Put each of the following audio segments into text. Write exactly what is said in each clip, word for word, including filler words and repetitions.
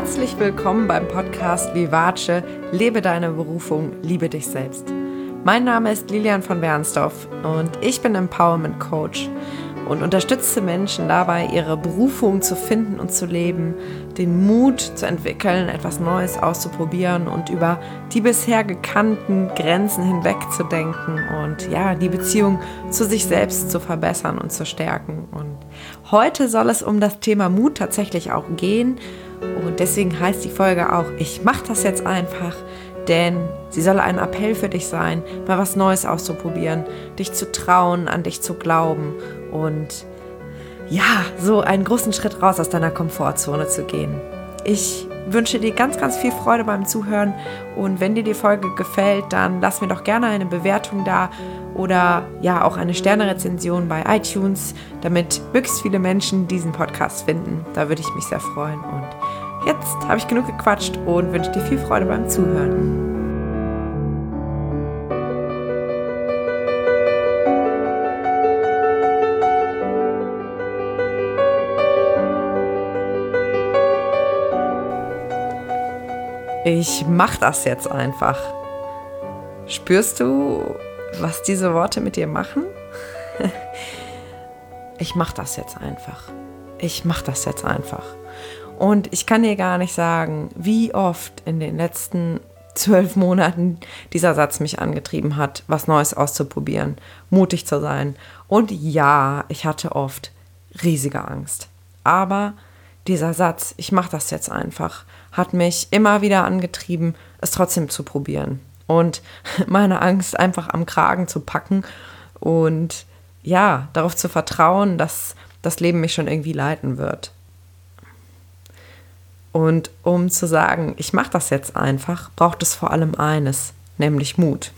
Herzlich willkommen beim Podcast Vivace, lebe deine Berufung, liebe dich selbst. Mein Name ist Lilian von Wernsdorf und ich bin Empowerment Coach und unterstütze Menschen dabei, ihre Berufung zu finden und zu leben, den Mut zu entwickeln, etwas Neues auszuprobieren und über die bisher gekannten Grenzen hinwegzudenken und ja, die Beziehung zu sich selbst zu verbessern und zu stärken. Und heute soll es um das Thema Mut tatsächlich auch gehen und deswegen heißt die Folge auch, ich mache das jetzt einfach, denn sie soll ein Appell für dich sein, mal was Neues auszuprobieren, dich zu trauen, an dich zu glauben und ja, so einen großen Schritt raus aus deiner Komfortzone zu gehen. Ich wünsche dir ganz, ganz viel Freude beim Zuhören und wenn dir die Folge gefällt, dann lass mir doch gerne eine Bewertung da oder ja auch eine Sternerezension bei iTunes, damit möglichst viele Menschen diesen Podcast finden. Da würde ich mich sehr freuen und jetzt habe ich genug gequatscht und wünsche dir viel Freude beim Zuhören. Ich mach das jetzt einfach. Spürst du, was diese Worte mit dir machen? Ich mach das jetzt einfach. Ich mach das jetzt einfach. Und ich kann dir gar nicht sagen, wie oft in den letzten zwölf Monaten dieser Satz mich angetrieben hat, was Neues auszuprobieren, mutig zu sein. Und ja, ich hatte oft riesige Angst. Aber dieser Satz, ich mache das jetzt einfach, hat mich immer wieder angetrieben, es trotzdem zu probieren. Und meine Angst einfach am Kragen zu packen und ja, darauf zu vertrauen, dass das Leben mich schon irgendwie leiten wird. Und um zu sagen, ich mache das jetzt einfach, braucht es vor allem eines, nämlich Mut.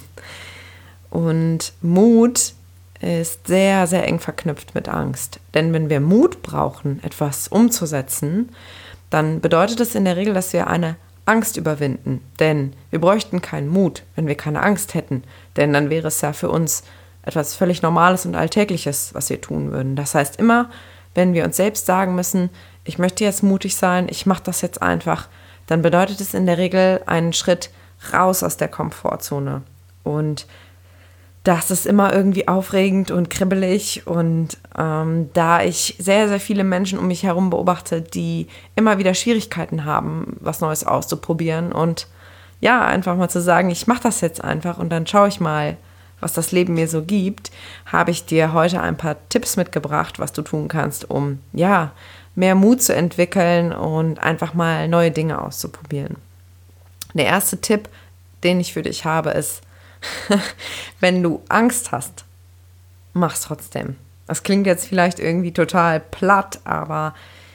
Und Mut ist sehr, sehr eng verknüpft mit Angst. Denn wenn wir Mut brauchen, etwas umzusetzen, dann bedeutet es in der Regel, dass wir eine Angst überwinden. Denn wir bräuchten keinen Mut, wenn wir keine Angst hätten. Denn dann wäre es ja für uns etwas völlig Normales und Alltägliches, was wir tun würden. Das heißt, immer, wenn wir uns selbst sagen müssen, ich möchte jetzt mutig sein, ich mache das jetzt einfach, dann bedeutet es in der Regel einen Schritt raus aus der Komfortzone. Und das ist immer irgendwie aufregend und kribbelig und ähm, da ich sehr, sehr viele Menschen um mich herum beobachte, die immer wieder Schwierigkeiten haben, was Neues auszuprobieren und ja, einfach mal zu sagen, ich mache das jetzt einfach und dann schaue ich mal, was das Leben mir so gibt, habe ich dir heute ein paar Tipps mitgebracht, was du tun kannst, um ja, mehr Mut zu entwickeln und einfach mal neue Dinge auszuprobieren. Der erste Tipp, den ich für dich habe, ist, wenn du Angst hast, mach's trotzdem. Das klingt jetzt vielleicht irgendwie total platt, aber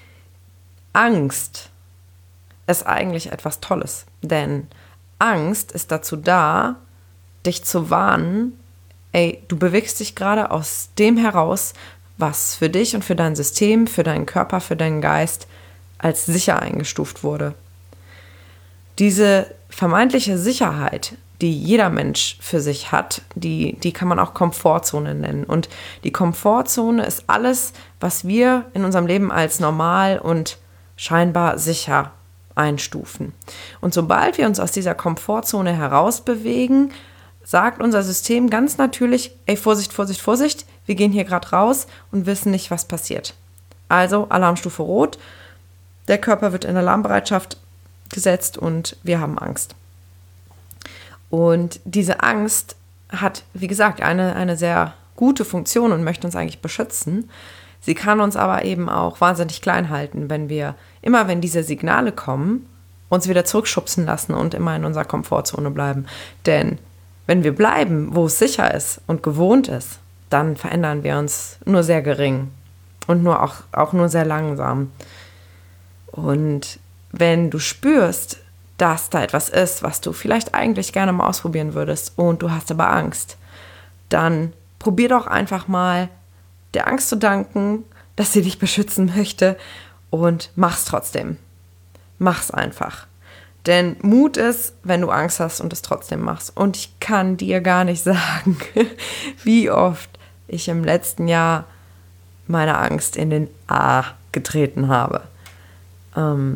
Angst ist eigentlich etwas Tolles. Denn Angst ist dazu da, dich zu warnen, ey, du bewegst dich gerade aus dem heraus, was für dich und für dein System, für deinen Körper, für deinen Geist als sicher eingestuft wurde. Diese vermeintliche Sicherheit, die jeder Mensch für sich hat, die, die kann man auch Komfortzone nennen. Und die Komfortzone ist alles, was wir in unserem Leben als normal und scheinbar sicher einstufen. Und sobald wir uns aus dieser Komfortzone herausbewegen, sagt unser System ganz natürlich, ey, Vorsicht, Vorsicht, Vorsicht, wir gehen hier gerade raus und wissen nicht, was passiert. Also Alarmstufe Rot, der Körper wird in Alarmbereitschaft gesetzt und wir haben Angst. Und diese Angst hat, wie gesagt, eine, eine sehr gute Funktion und möchte uns eigentlich beschützen. Sie kann uns aber eben auch wahnsinnig klein halten, wenn wir, immer wenn diese Signale kommen, uns wieder zurückschubsen lassen und immer in unserer Komfortzone bleiben. Denn wenn wir bleiben, wo es sicher ist und gewohnt ist, dann verändern wir uns nur sehr gering und nur auch, auch nur sehr langsam. Und wenn du spürst, dass da etwas ist, was du vielleicht eigentlich gerne mal ausprobieren würdest und du hast aber Angst, dann probier doch einfach mal der Angst zu danken, dass sie dich beschützen möchte und mach's trotzdem. Mach's einfach. Denn Mut ist, wenn du Angst hast und es trotzdem machst. Und ich kann dir gar nicht sagen, wie oft ich im letzten Jahr meine Angst in den A getreten habe. Ähm,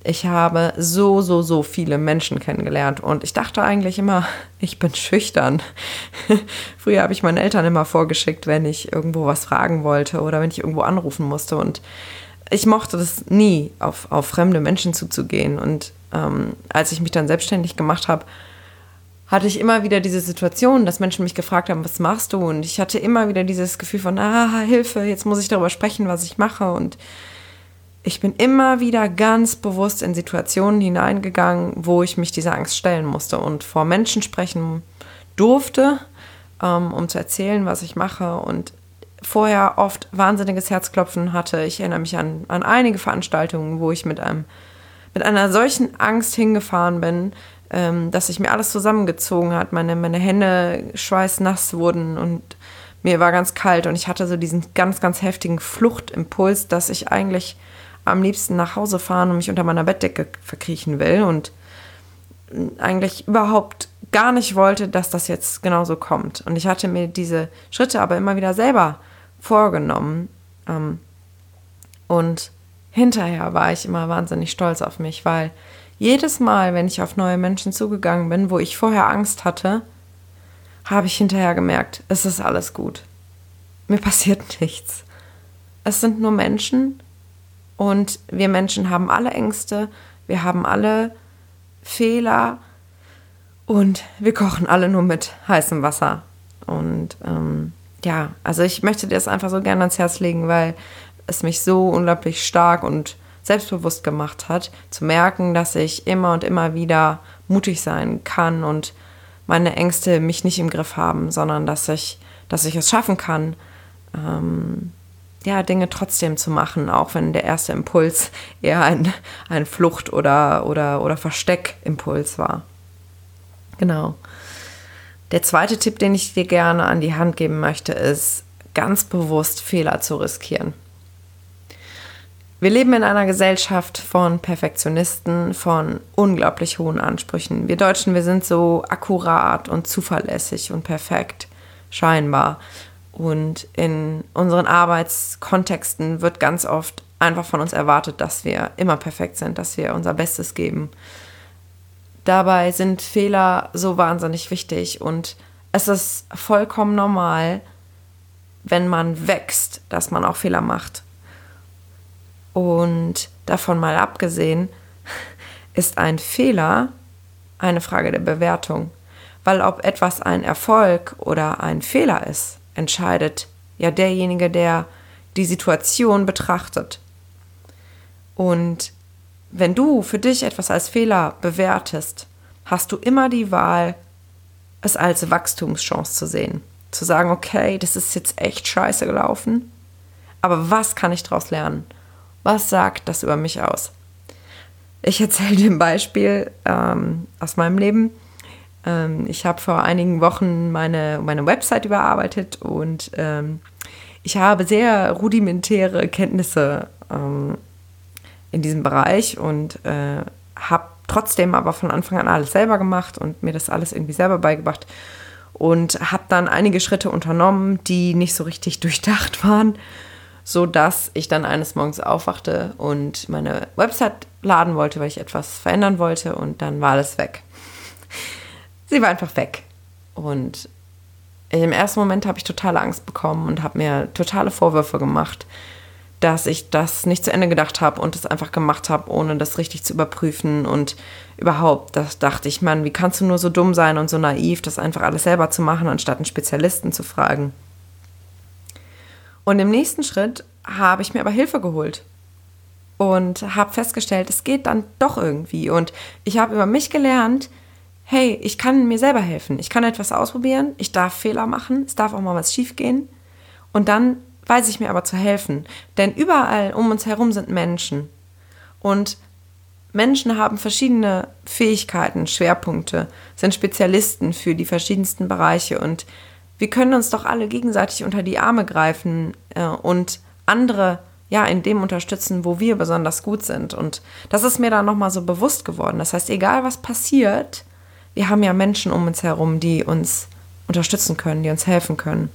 Ich habe so, so, so viele Menschen kennengelernt und ich dachte eigentlich immer, ich bin schüchtern. Früher habe ich meinen Eltern immer vorgeschickt, wenn ich irgendwo was fragen wollte oder wenn ich irgendwo anrufen musste, und ich mochte das nie, auf, auf fremde Menschen zuzugehen. Und ähm, als ich mich dann selbstständig gemacht habe, hatte ich immer wieder diese Situation, dass Menschen mich gefragt haben, was machst du? Und ich hatte immer wieder dieses Gefühl von, ah, Hilfe, jetzt muss ich darüber sprechen, was ich mache. Und ich bin immer wieder ganz bewusst in Situationen hineingegangen, wo ich mich dieser Angst stellen musste und vor Menschen sprechen durfte, ähm, um zu erzählen, was ich mache, und vorher oft wahnsinniges Herzklopfen hatte. Ich erinnere mich an, an einige Veranstaltungen, wo ich mit einem, mit einer solchen Angst hingefahren bin, ähm, dass sich mir alles zusammengezogen hat, meine, meine Hände schweißnass wurden und mir war ganz kalt, und ich hatte so diesen ganz, ganz heftigen Fluchtimpuls, dass ich eigentlich am liebsten nach Hause fahren und mich unter meiner Bettdecke verkriechen will und eigentlich überhaupt gar nicht wollte, dass das jetzt genauso kommt. Und ich hatte mir diese Schritte aber immer wieder selber vorgenommen. Und hinterher war ich immer wahnsinnig stolz auf mich, weil jedes Mal, wenn ich auf neue Menschen zugegangen bin, wo ich vorher Angst hatte, habe ich hinterher gemerkt, es ist alles gut. Mir passiert nichts. Es sind nur Menschen, und wir Menschen haben alle Ängste, wir haben alle Fehler und wir kochen alle nur mit heißem Wasser. Und ähm, ja, also ich möchte dir das einfach so gerne ans Herz legen, weil es mich so unglaublich stark und selbstbewusst gemacht hat, zu merken, dass ich immer und immer wieder mutig sein kann und meine Ängste mich nicht im Griff haben, sondern dass ich, dass ich es schaffen kann, ähm, ja, Dinge trotzdem zu machen, auch wenn der erste Impuls eher ein, ein Flucht- oder, oder, oder Versteckimpuls war. Genau. Der zweite Tipp, den ich dir gerne an die Hand geben möchte, ist, ganz bewusst Fehler zu riskieren. Wir leben in einer Gesellschaft von Perfektionisten, von unglaublich hohen Ansprüchen. Wir Deutschen, wir sind so akkurat und zuverlässig und perfekt, scheinbar. Und in unseren Arbeitskontexten wird ganz oft einfach von uns erwartet, dass wir immer perfekt sind, dass wir unser Bestes geben. Dabei sind Fehler so wahnsinnig wichtig, und es ist vollkommen normal, wenn man wächst, dass man auch Fehler macht. Und davon mal abgesehen, ist ein Fehler eine Frage der Bewertung. Weil ob etwas ein Erfolg oder ein Fehler ist, entscheidet ja derjenige, der die Situation betrachtet. Und wenn du für dich etwas als Fehler bewertest, hast du immer die Wahl, es als Wachstumschance zu sehen. Zu sagen, okay, das ist jetzt echt scheiße gelaufen, aber was kann ich daraus lernen? Was sagt das über mich aus? Ich erzähle dir ein Beispiel ähm, aus meinem Leben. Ich habe vor einigen Wochen meine, meine Website überarbeitet, und ähm, ich habe sehr rudimentäre Kenntnisse ähm, in diesem Bereich und äh, habe trotzdem aber von Anfang an alles selber gemacht und mir das alles irgendwie selber beigebracht und habe dann einige Schritte unternommen, die nicht so richtig durchdacht waren, sodass ich dann eines Morgens aufwachte und meine Website laden wollte, weil ich etwas verändern wollte, und dann war alles weg. Sie war einfach weg. Und im ersten Moment habe ich totale Angst bekommen und habe mir totale Vorwürfe gemacht, dass ich das nicht zu Ende gedacht habe und das einfach gemacht habe, ohne das richtig zu überprüfen. Und überhaupt, das dachte ich, Mann, wie kannst du nur so dumm sein und so naiv, das einfach alles selber zu machen, anstatt einen Spezialisten zu fragen. Und im nächsten Schritt habe ich mir aber Hilfe geholt und habe festgestellt, es geht dann doch irgendwie. Und ich habe über mich gelernt, hey, ich kann mir selber helfen. Ich kann etwas ausprobieren, ich darf Fehler machen, es darf auch mal was schief gehen. Und dann weiß ich mir aber zu helfen. Denn überall um uns herum sind Menschen. Und Menschen haben verschiedene Fähigkeiten, Schwerpunkte, sind Spezialisten für die verschiedensten Bereiche. Und wir können uns doch alle gegenseitig unter die Arme greifen äh, und andere ja in dem unterstützen, wo wir besonders gut sind. Und das ist mir dann nochmal so bewusst geworden. Das heißt, egal was passiert, wir haben ja Menschen um uns herum, die uns unterstützen können, die uns helfen können.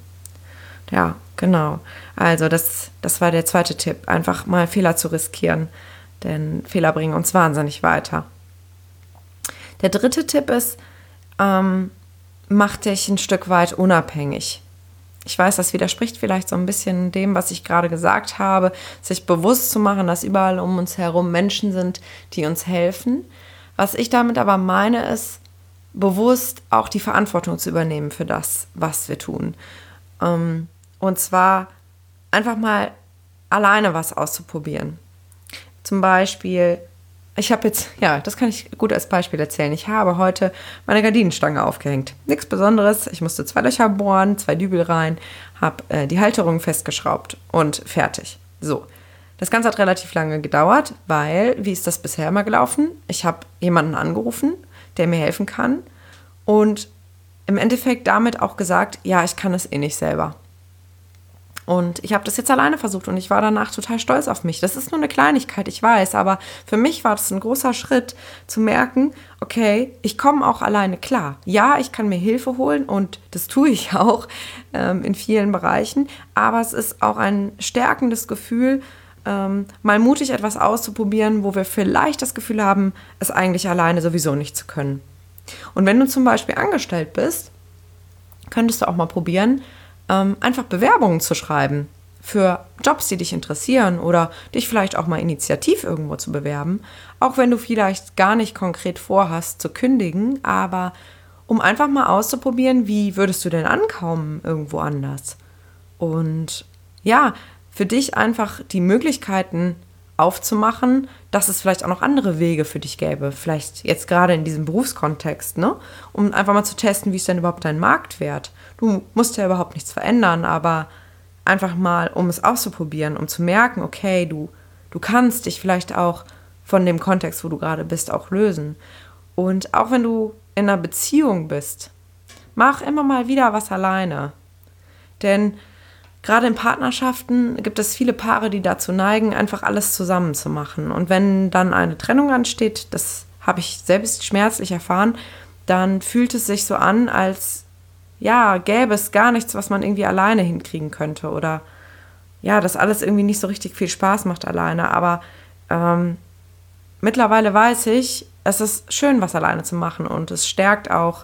Ja, genau. Also das, das war der zweite Tipp, einfach mal Fehler zu riskieren. Denn Fehler bringen uns wahnsinnig weiter. Der dritte Tipp ist, ähm, mach dich ein Stück weit unabhängig. Ich weiß, das widerspricht vielleicht so ein bisschen dem, was ich gerade gesagt habe, sich bewusst zu machen, dass überall um uns herum Menschen sind, die uns helfen. Was ich damit aber meine, ist, bewusst auch die Verantwortung zu übernehmen für das, was wir tun. Und zwar einfach mal alleine was auszuprobieren. Zum Beispiel, ich habe jetzt, ja, das kann ich gut als Beispiel erzählen. Ich habe heute meine Gardinenstange aufgehängt. Nichts Besonderes. Ich musste zwei Löcher bohren, zwei Dübel rein, habe äh, die Halterung festgeschraubt und fertig. So, das Ganze hat relativ lange gedauert, weil, wie ist das bisher immer gelaufen? Ich habe jemanden angerufen, der mir helfen kann und im Endeffekt damit auch gesagt, ja, ich kann es eh nicht selber. Und ich habe das jetzt alleine versucht und ich war danach total stolz auf mich. Das ist nur eine Kleinigkeit, ich weiß, aber für mich war das ein großer Schritt zu merken, okay, ich komme auch alleine klar. Ja, ich kann mir Hilfe holen und das tue ich auch ähm, in vielen Bereichen, aber es ist auch ein stärkendes Gefühl, ähm, mal mutig etwas auszuprobieren, wo wir vielleicht das Gefühl haben, es eigentlich alleine sowieso nicht zu können. Und wenn du zum Beispiel angestellt bist, könntest du auch mal probieren, einfach Bewerbungen zu schreiben für Jobs, die dich interessieren oder dich vielleicht auch mal initiativ irgendwo zu bewerben, auch wenn du vielleicht gar nicht konkret vorhast zu kündigen, aber um einfach mal auszuprobieren, wie würdest du denn ankommen irgendwo anders? Und ja, für dich einfach die Möglichkeiten aufzumachen, dass es vielleicht auch noch andere Wege für dich gäbe, vielleicht jetzt gerade in diesem Berufskontext, ne? Um einfach mal zu testen, wie ist denn überhaupt dein Marktwert? Du musst ja überhaupt nichts verändern, aber einfach mal, um es auszuprobieren, um zu merken, okay, du, du kannst dich vielleicht auch von dem Kontext, wo du gerade bist, auch lösen. Und auch wenn du in einer Beziehung bist, mach immer mal wieder was alleine. Denn gerade in Partnerschaften gibt es viele Paare, die dazu neigen, einfach alles zusammen zu machen. Und wenn dann eine Trennung ansteht, das habe ich selbst schmerzlich erfahren, dann fühlt es sich so an, als ja, gäbe es gar nichts, was man irgendwie alleine hinkriegen könnte. Oder ja, dass alles irgendwie nicht so richtig viel Spaß macht alleine. Aber ähm, mittlerweile weiß ich, es ist schön, was alleine zu machen. Und es stärkt auch,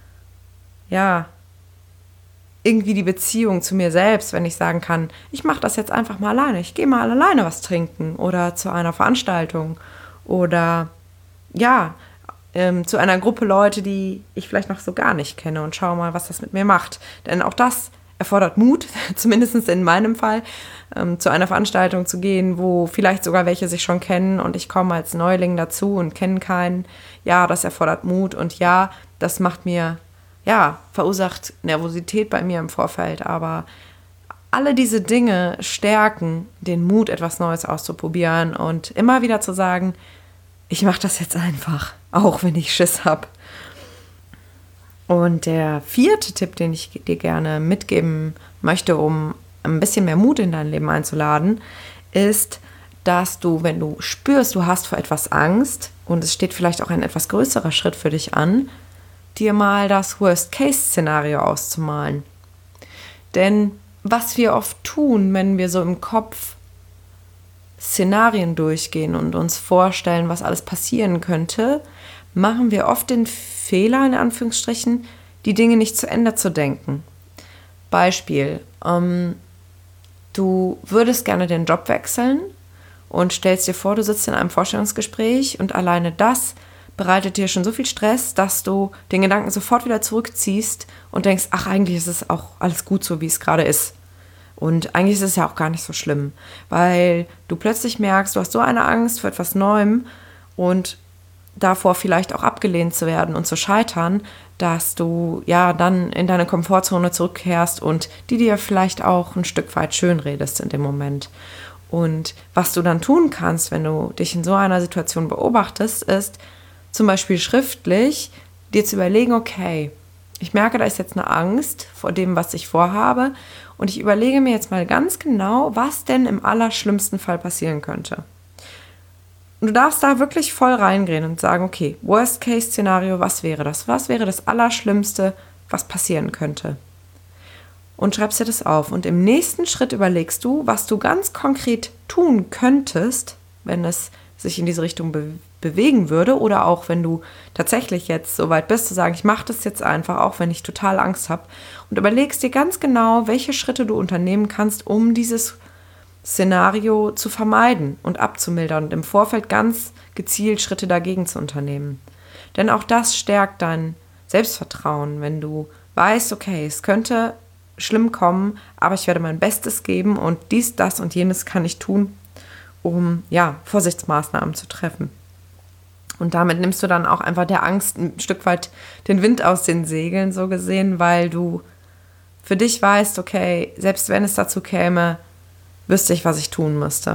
ja, irgendwie die Beziehung zu mir selbst, wenn ich sagen kann, ich mache das jetzt einfach mal alleine. Ich gehe mal alleine was trinken oder zu einer Veranstaltung oder ja, ähm, zu einer Gruppe Leute, die ich vielleicht noch so gar nicht kenne und schaue mal, was das mit mir macht. Denn auch das erfordert Mut, zumindest in meinem Fall, ähm, zu einer Veranstaltung zu gehen, wo vielleicht sogar welche sich schon kennen und ich komme als Neuling dazu und kenne keinen. Ja, das erfordert Mut und ja, das macht mir ja, verursacht Nervosität bei mir im Vorfeld, aber alle diese Dinge stärken den Mut, etwas Neues auszuprobieren und immer wieder zu sagen, ich mache das jetzt einfach, auch wenn ich Schiss habe. Und der vierte Tipp, den ich dir gerne mitgeben möchte, um ein bisschen mehr Mut in dein Leben einzuladen, ist, dass du, wenn du spürst, du hast vor etwas Angst und es steht vielleicht auch ein etwas größerer Schritt für dich an, dir mal das Worst-Case-Szenario auszumalen. Denn was wir oft tun, wenn wir so im Kopf Szenarien durchgehen und uns vorstellen, was alles passieren könnte, machen wir oft den Fehler, in Anführungsstrichen, die Dinge nicht zu Ende zu denken. Beispiel, ähm, du würdest gerne den Job wechseln und stellst dir vor, du sitzt in einem Vorstellungsgespräch und alleine das bereitet dir schon so viel Stress, dass du den Gedanken sofort wieder zurückziehst und denkst, ach, eigentlich ist es auch alles gut so, wie es gerade ist. Und eigentlich ist es ja auch gar nicht so schlimm, weil du plötzlich merkst, du hast so eine Angst vor etwas Neuem und davor vielleicht auch abgelehnt zu werden und zu scheitern, dass du ja dann in deine Komfortzone zurückkehrst und die dir vielleicht auch ein Stück weit schönredest in dem Moment. Und was du dann tun kannst, wenn du dich in so einer Situation beobachtest, ist zum Beispiel schriftlich dir zu überlegen, okay, ich merke, da ist jetzt eine Angst vor dem, was ich vorhabe und ich überlege mir jetzt mal ganz genau, was denn im allerschlimmsten Fall passieren könnte. Und du darfst da wirklich voll reingehen und sagen, okay, Worst-Case-Szenario, was wäre das? Was wäre das Allerschlimmste, was passieren könnte? Und schreibst dir das auf. Und im nächsten Schritt überlegst du, was du ganz konkret tun könntest, wenn es sich in diese Richtung be- bewegen würde. Oder auch, wenn du tatsächlich jetzt so weit bist, zu sagen, ich mache das jetzt einfach, auch wenn ich total Angst habe. Und überlegst dir ganz genau, welche Schritte du unternehmen kannst, um dieses Szenario zu vermeiden und abzumildern und im Vorfeld ganz gezielt Schritte dagegen zu unternehmen. Denn auch das stärkt dein Selbstvertrauen, wenn du weißt, okay, es könnte schlimm kommen, aber ich werde mein Bestes geben und dies, das und jenes kann ich tun, um ja, Vorsichtsmaßnahmen zu treffen. Und damit nimmst du dann auch einfach der Angst ein Stück weit den Wind aus den Segeln, so gesehen, weil du für dich weißt, okay, selbst wenn es dazu käme, wüsste ich, was ich tun müsste.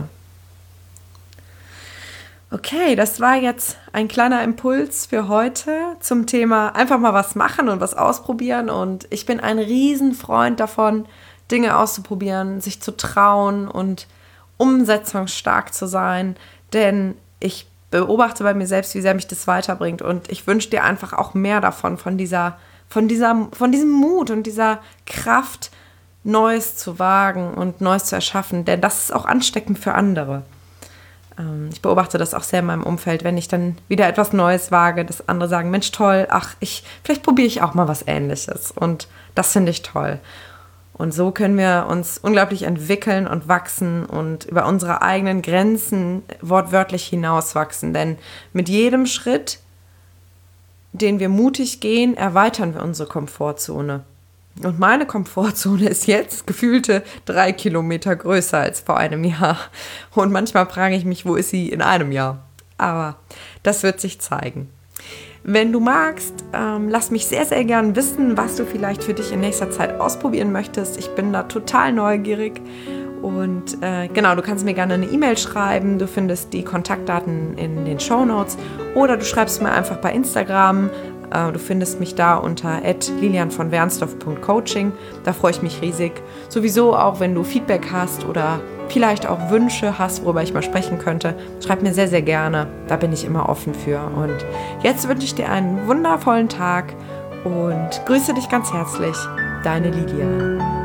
Okay, das war jetzt ein kleiner Impuls für heute zum Thema einfach mal was machen und was ausprobieren. Und ich bin ein Riesenfreund davon, Dinge auszuprobieren, sich zu trauen und umsetzungsstark zu sein. Denn ich beobachte bei mir selbst, wie sehr mich das weiterbringt. Und ich wünsche dir einfach auch mehr davon, von dieser, von dieser, von diesem Mut und dieser Kraft, Neues zu wagen und Neues zu erschaffen, denn das ist auch ansteckend für andere. Ähm, ich beobachte das auch sehr in meinem Umfeld, wenn ich dann wieder etwas Neues wage, dass andere sagen, Mensch, toll, ach, ich, vielleicht probiere ich auch mal was Ähnliches und das finde ich toll. Und so können wir uns unglaublich entwickeln und wachsen und über unsere eigenen Grenzen wortwörtlich hinauswachsen, denn mit jedem Schritt, den wir mutig gehen, erweitern wir unsere Komfortzone. Und meine Komfortzone ist jetzt gefühlte drei Kilometer größer als vor einem Jahr. Und manchmal frage ich mich, wo ist sie in einem Jahr? Aber das wird sich zeigen. Wenn du magst, ähm, lass mich sehr, sehr gern wissen, was du vielleicht für dich in nächster Zeit ausprobieren möchtest. Ich bin da total neugierig. Und äh, genau, du kannst mir gerne eine E-Mail schreiben. Du findest die Kontaktdaten in den Shownotes. Oder du schreibst mir einfach bei Instagram. Du findest mich da unter at lilian von wernsdorf punkt coaching. Da freue ich mich riesig. Sowieso auch, wenn du Feedback hast oder vielleicht auch Wünsche hast, worüber ich mal sprechen könnte, schreib mir sehr, sehr gerne. Da bin ich immer offen für. Und jetzt wünsche ich dir einen wundervollen Tag und grüße dich ganz herzlich. Deine Lilian.